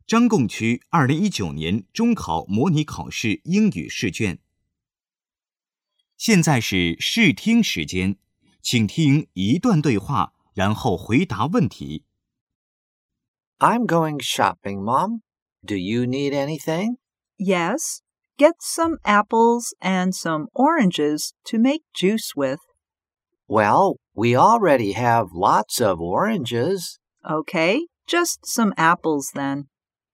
张贡区2019年中考模拟考试英语试卷。现在是试听时间，请听一段对话，然后回答问题。 I'm going shopping, Mom. Do you need anything? Yes, get some apples and some oranges to make juice with. Well, we already have lots of oranges. Okay, just some apples then.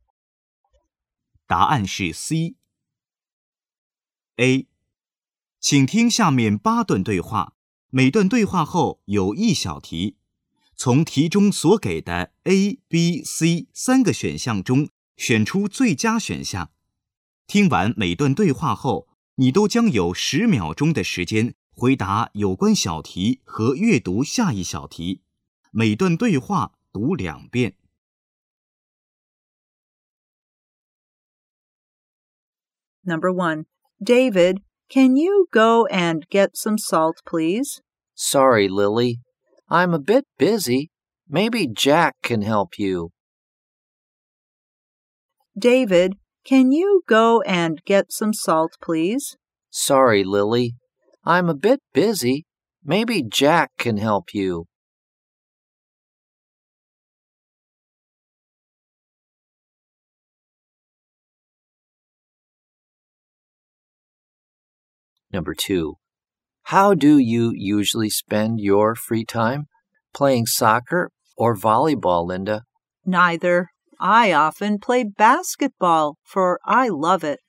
答案是 C。 A. 请听下面8段对话，每段对话后有一小题，从题中所给的 A、B、C 3个选项中选出最佳选项。听完每段对话后，你都将有10秒钟的时间回答有关小题和阅读下一小题。每段对话读2遍。 Number 1. David, can you go and get some salt, please? Sorry, Lily. I'm a bit busy. Maybe Jack can help you. David, can you go and get some salt, please? Sorry, Lily. I'm a bit busy. Maybe Jack can help you. Number 2. How do you usually spend your free time? Playing soccer or volleyball, Linda? Neither. I often play basketball, for I love it.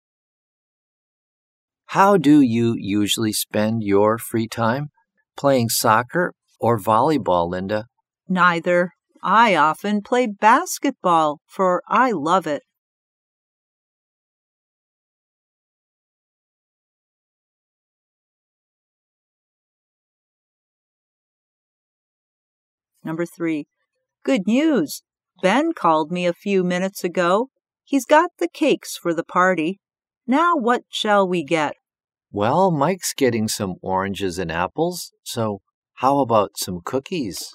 How do you usually spend your free time? Playing soccer or volleyball, Linda? Neither. I often play basketball, for I love it. Number 3. Good news! Ben called me a few minutes ago. He's got the cakes for the party. Now what shall we get? Well, Mike's getting some oranges and apples, so how about some cookies?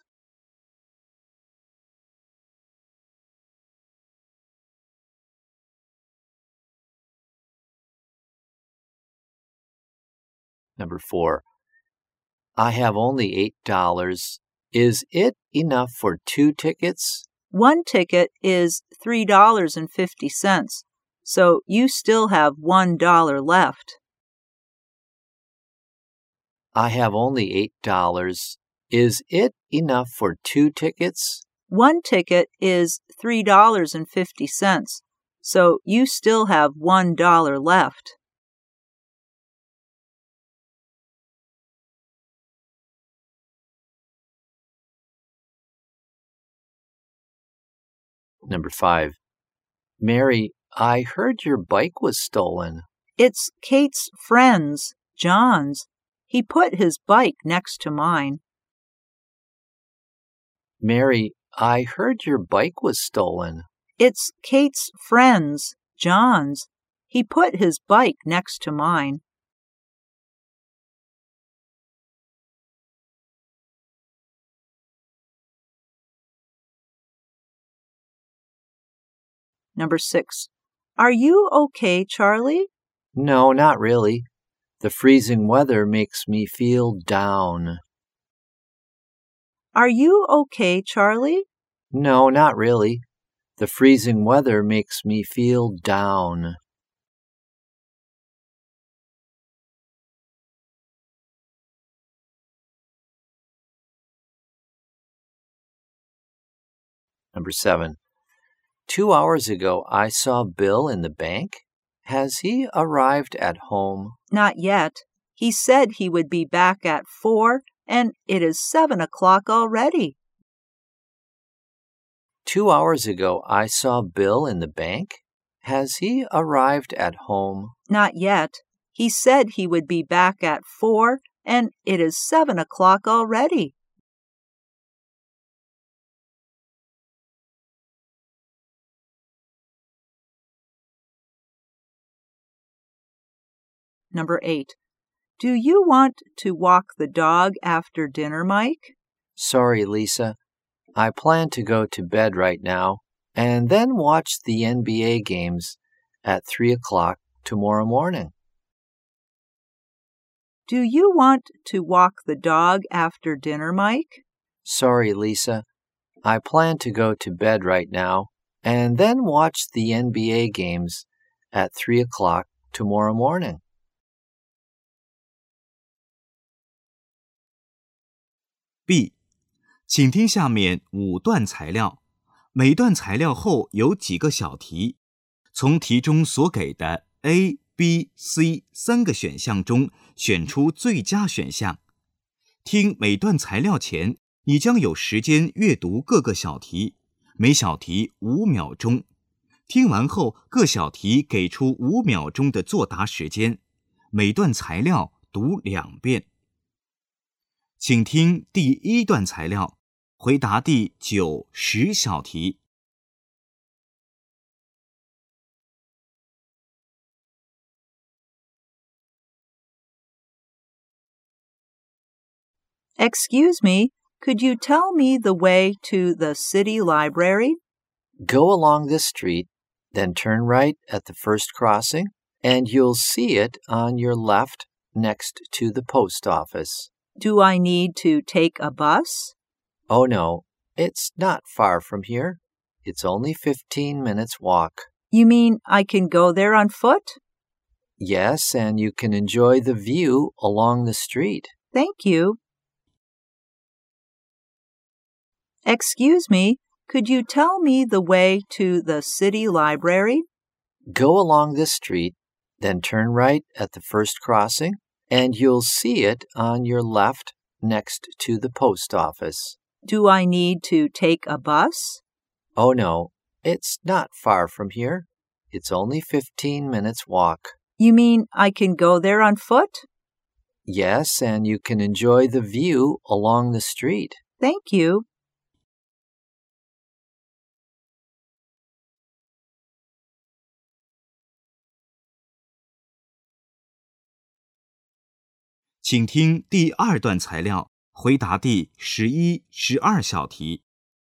Number 4. I have only $8. Is it enough for 2 tickets? One ticket is $3.50, so you still have $1 left. I have only $8. Is it enough for 2 tickets? One ticket is $3.50, so you still have $1 left. Number 5. Mary, I heard your bike was stolen. It's Kate's friend's, John's. He put his bike next to mine. Mary, I heard your bike was stolen. It's Kate's friend's, John's. He put his bike next to mine. Number 6. Are you okay, Charlie? No, not really. The freezing weather makes me feel down. Are you okay, Charlie? No, not really. The freezing weather makes me feel down. Number 7. 2 hours ago, I saw Bill in the bank. Has he arrived at home? Not yet. He said he would be back at 4, and it is 7 o'clock already. 2 hours ago, I saw Bill in the bank. Has he arrived at home? Not yet. He said he would be back at 4, and it is 7 o'clock already. Number 8. Do you want to walk the dog after dinner, Mike? Sorry, Lisa. I plan to go to bed right now. and then watch the NBA games at 3 o'clock tomorrow morning. Do you want to walk the dog after dinner, Mike? Sorry, Lisa. I plan to go to bed right now and then watch the NBA games at 3 o'clock tomorrow morning. B. 请听下面5段材料，每段材料后有几个小题，从题中所给的 A、B、C 3个选项中选出最佳选项。听每段材料前，你将有时间阅读各个小题，每小题5秒钟。听完后，各小题给出5秒钟的作答时间，每段材料读2遍。请听第1段材料，回答第9、10小题。 Excuse me, could you tell me the way to the city library? Go along this street, then turn right at the first crossing, and you'll see it on your left next to the post office. Do I need to take a bus? Oh no, it's not far from here. It's only 15 minutes walk. You mean I can go there on foot? Yes, and you can enjoy the view along the street. Thank you. Excuse me, could you tell me the way to the city library? Go along this street, then turn right at the first crossing, and you'll see it on your left next to the post office. Do I need to take a bus? Oh no, it's not far from here. It's only 15 minutes walk. You mean I can go there on foot? Yes, and you can enjoy the view along the street. Thank you. 请听第2段材料，回答第11、12小题。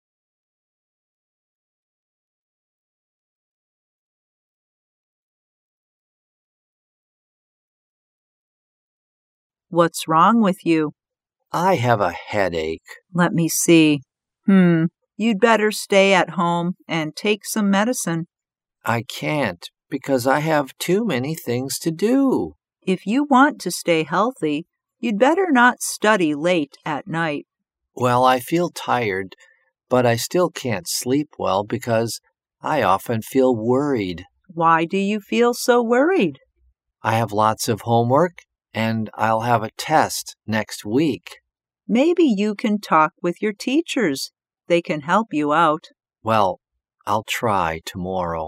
What's wrong with you? I have a headache. Let me see. You'd better stay at home and take some medicine. I can't because I have too many things to do. If you want to stay healthy, you'd better not study late at night. Well, I feel tired, but I still can't sleep well because I often feel worried. Why do you feel so worried? I have lots of homework, and I'll have a test next week. Maybe you can talk with your teachers. They can help you out. Well, I'll try tomorrow.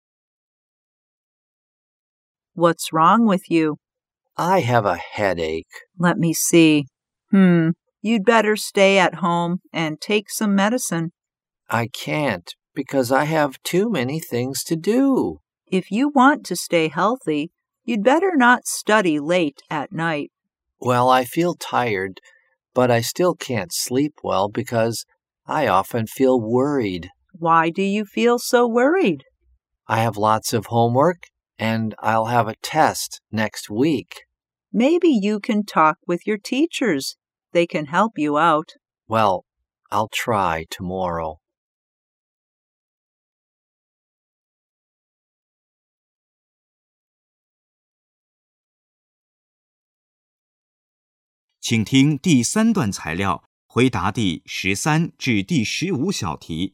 What's wrong with you? I have a headache. Let me see. You'd better stay at home and take some medicine. I can't because I have too many things to do. If you want to stay healthy, you'd better not study late at night. Well, I feel tired, but I still can't sleep well because I often feel worried. Why do you feel so worried? I have lots of homework, and I'll have a test next week. Maybe you can talk with your teachers. They can help you out. Well, I'll try tomorrow. 请听第3段材料，回答第13至第15小题。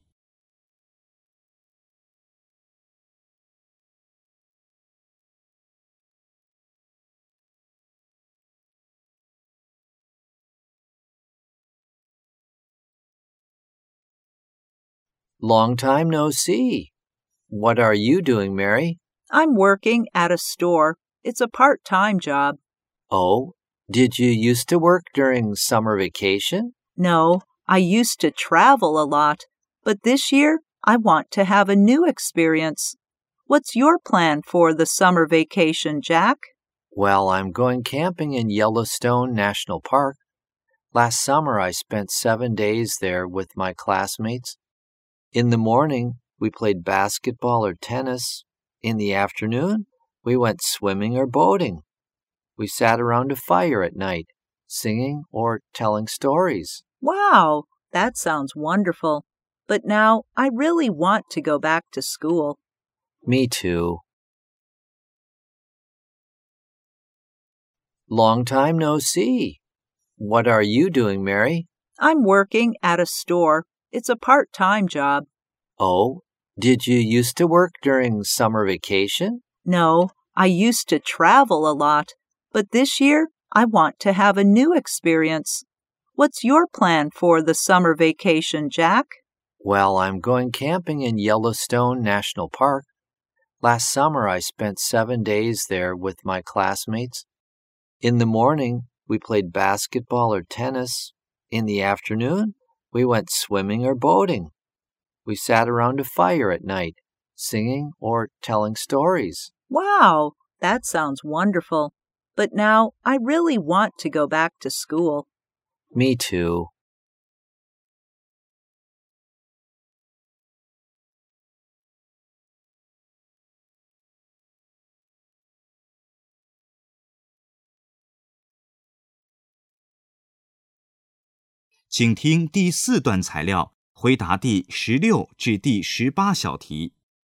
Long time no see. What are you doing, Mary? I'm working at a store. It's a part-time job. Oh, did you used to work during summer vacation? No, I used to travel a lot, but this year I want to have a new experience. What's your plan for the summer vacation, Jack? Well, I'm going camping in Yellowstone National Park. Last summer I spent 7 days there with my classmates. In the morning, we played basketball or tennis. In the afternoon, we went swimming or boating. We sat around a fire at night, singing or telling stories. Wow, that sounds wonderful. But now I really want to go back to school. Me too. Long time no see. What are you doing, Mary? I'm working at a store. It's a part-time job. Oh, did you used to work during summer vacation? No, I used to travel a lot, but this year I want to have a new experience. What's your plan for the summer vacation, Jack? Well, I'm going camping in Yellowstone National Park. Last summer, I spent 7 days there with my classmates. In the morning, we played basketball or tennis. In the afternoon, we went swimming or boating. We sat around a fire at night, singing or telling stories. Wow, that sounds wonderful. But now I really want to go back to school. Me too. 请听第4段材料，回答第16至第18小题。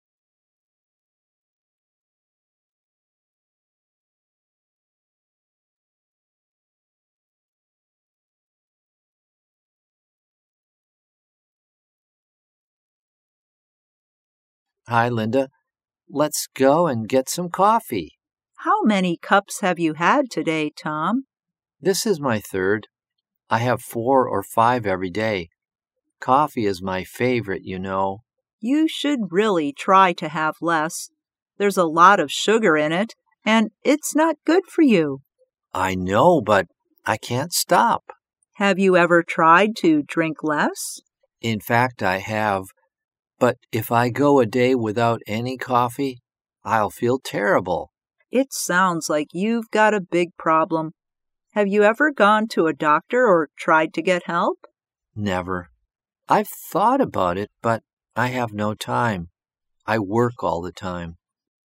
Hi, Linda. Let's go and get some coffee. How many cups have you had today, Tom? This is my third. I have 4 or 5 every day. Coffee is my favorite, you know. You should really try to have less. There's a lot of sugar in it, and it's not good for you. I know, but I can't stop. Have you ever tried to drink less? In fact, I have. But if I go a day without any coffee, I'll feel terrible. It sounds like you've got a big problem. Have you ever gone to a doctor or tried to get help? Never. I've thought about it, but I have no time. I work all the time.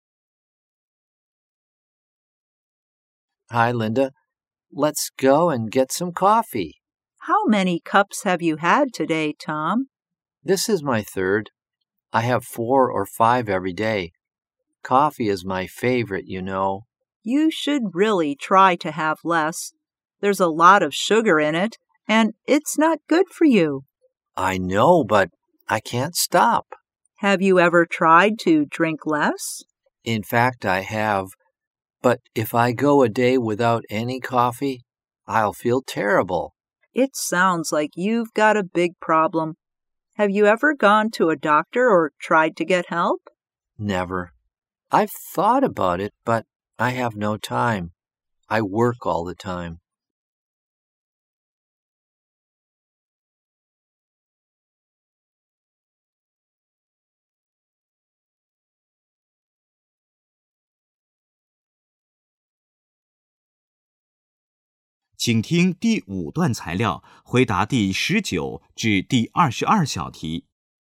Hi, Linda. Let's go and get some coffee. How many cups have you had today, Tom? This is my third. I have 4 or 5 every day. Coffee is my favorite, you know. You should really try to have less. There's a lot of sugar in it, and it's not good for you. I know, but I can't stop. Have you ever tried to drink less? In fact, I have. But if I go a day without any coffee, I'll feel terrible. It sounds like you've got a big problem. Have you ever gone to a doctor or tried to get help? Never. I've thought about it, but I have no time. I work all the time. 请听第5段材料，回答第19至第22小题。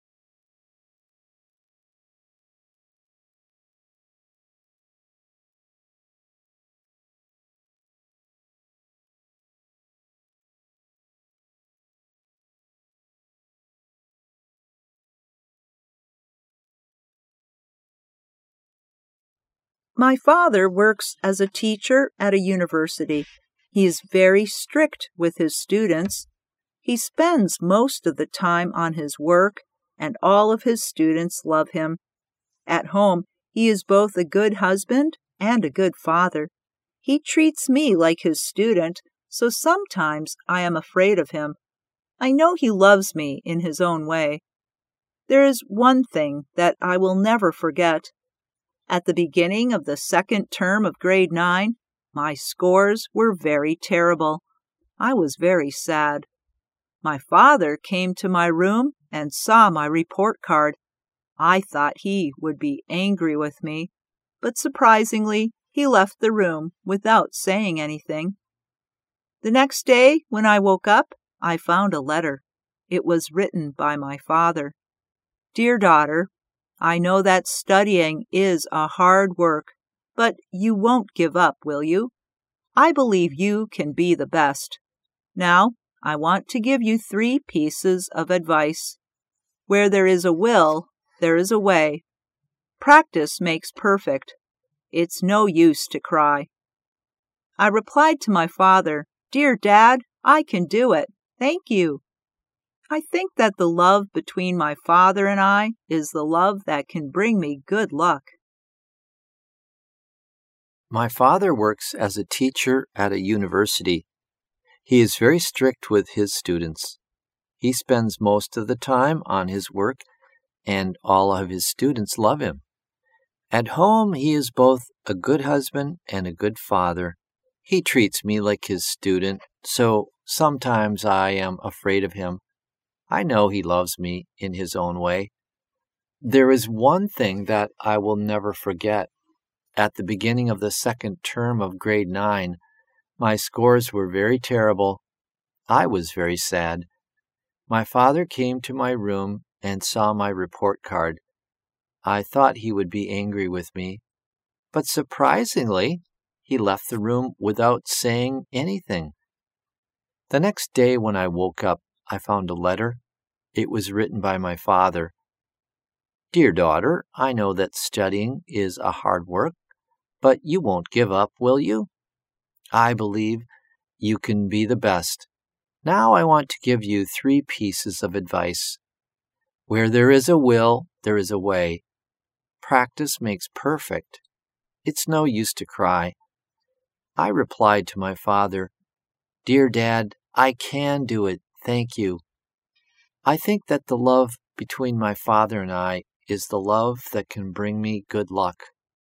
My father works as a teacher at a university. He is very strict with his students. He spends most of the time on his work, and all of his students love him. At home, he is both a good husband and a good father. He treats me like his student, so sometimes I am afraid of him. I know he loves me in his own way. There is one thing that I will never forget. At the beginning of the second term of grade 9, my scores were very terrible. I was very sad. My father came to my room and saw my report card. I thought he would be angry with me, but surprisingly, he left the room without saying anything. The next day, when I woke up, I found a letter. It was written by my father. Dear daughter, I know that studying is a hard work, but you won't give up, will you? I believe you can be the best. Now, I want to give you 3 pieces of advice. Where there is a will, there is a way. Practice makes perfect. It's no use to cry. I replied to my father, "Dear Dad, I can do it. Thank you." I think that the love between my father and I is the love that can bring me good luck. My father works as a teacher at a university. He is very strict with his students. He spends most of the time on his work, and all of his students love him. At home, he is both a good husband and a good father. He treats me like his student, so sometimes I am afraid of him. I know he loves me in his own way. There is one thing that I will never forget. At the beginning of the second term of grade 9, my scores were very terrible. I was very sad. My father came to my room and saw my report card. I thought he would be angry with me, but surprisingly, he left the room without saying anything. The next day when I woke up, I found a letter. It was written by my father. "Dear daughter, I know that studying is a hard work, but you won't give up, will you? I believe you can be the best. Now I want to give you 3 pieces of advice. Where there is a will, there is a way. Practice makes perfect. It's no use to cry." I replied to my father, "Dear Dad, I can do it. Thank you." I think that the love between my father and I is the love that can bring me good luck.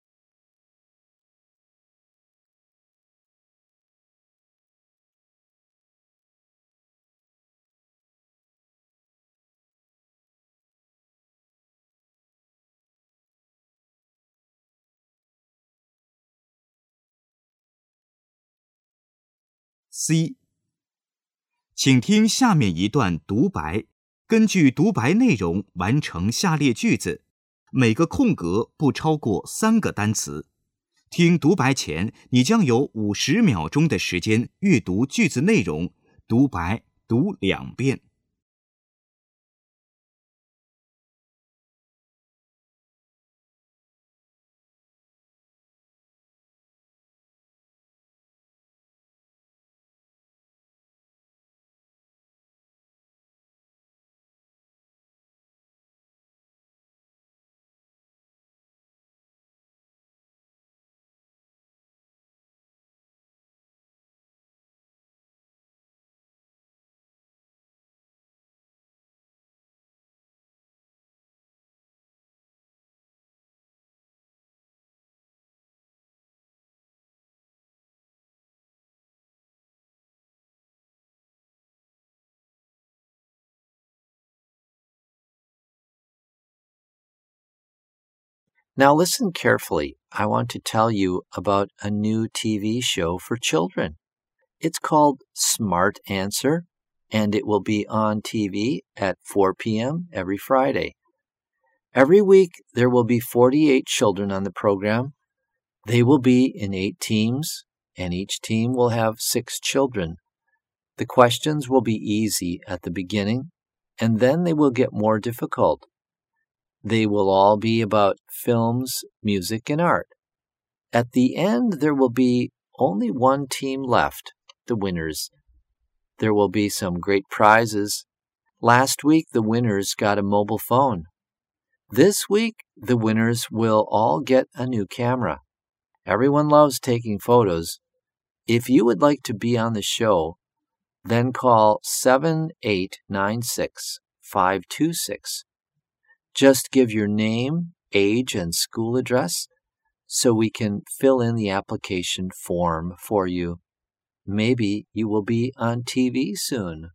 C. 请听下面一段独白，根据独白内容完成下列句子，每个空格不超过3个单词。听独白前，你将有50秒钟的时间阅读句子内容，独白读2遍。 Now listen carefully. I want to tell you about a new TV show for children. It's called Smart Answer, and it will be on TV at 4 p.m. every Friday. Every week, there will be 48 children on the program. They will be in 8 teams, and each team will have 6 children. The questions will be easy at the beginning, and then they will get more difficult. They will all be about films, music, and art. At the end, there will be only one team left, the winners. There will be some great prizes. Last week, the winners got a mobile phone. This week, the winners will all get a new camera. Everyone loves taking photos. If you would like to be on the show, then call 7896-526. Just give your name, age, and school address so we can fill in the application form for you. Maybe you will be on TV soon.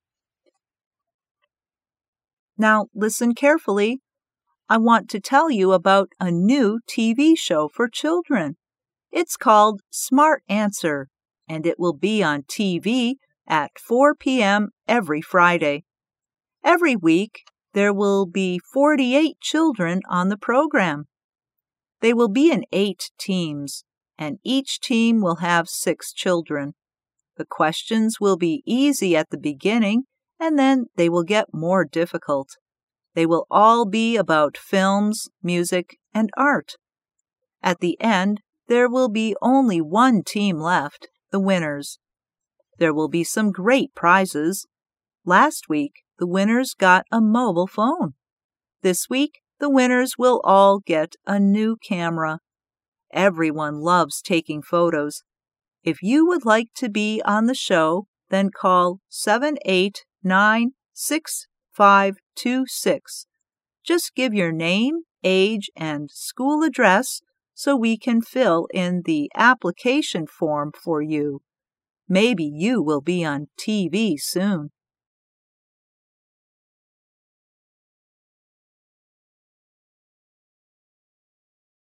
Now listen carefully. I want to tell you about a new TV show for children. It's called Smart Answer, and it will be on TV at 4 p.m. every Friday. Every week, there will be 48 children on the program. They will be in 8 teams, and each team will have 6 children. The questions will be easy at the beginning, and then they will get more difficult. They will all be about films, music, and art. At the end, there will be only one team left, the winners. There will be some great prizes. Last week, the winners got a mobile phone. This week, the winners will all get a new camera. Everyone loves taking photos. If you would like to be on the show, then call 789-6526. Just give your name, age, and school address so we can fill in the application form for you. Maybe you will be on TV soon.